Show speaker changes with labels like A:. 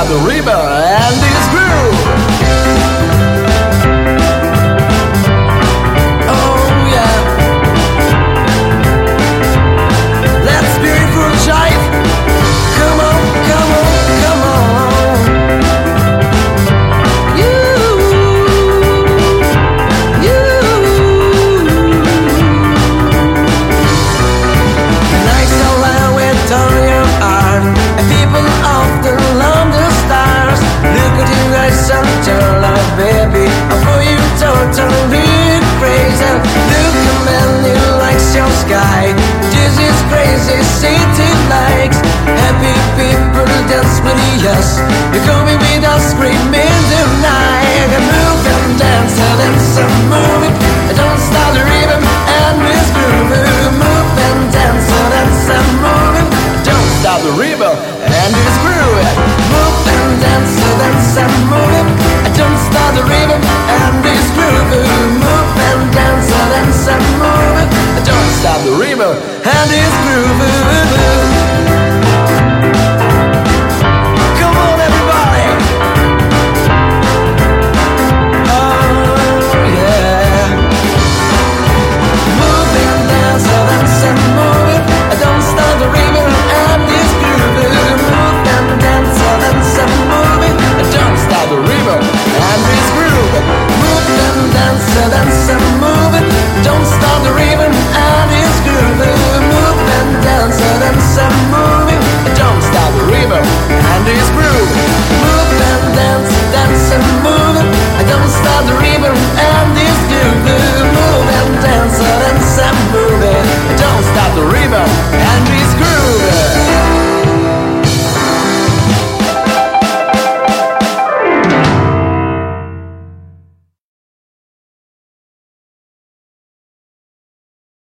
A: the river and this groove. Oh yeah. Let's beautiful jive. Come on, come on, come on. You. Nights alone with all your art, and people often love the stars. Look at you guys and tell love, baby, I'm for you totally crazy. Look a man who likes your sky. This is crazy city lights. Happy people dance with us. You're coming with us, screaming tonight. Move and dance and move it. Don't stop the rhythm and this groove. Move and dance and move it. Don't stop the rhythm and this groove. Move and dance and move it. Don't stop the rhythm and this groove. Move and dance and move it. Don't stop the rhythm and this groove.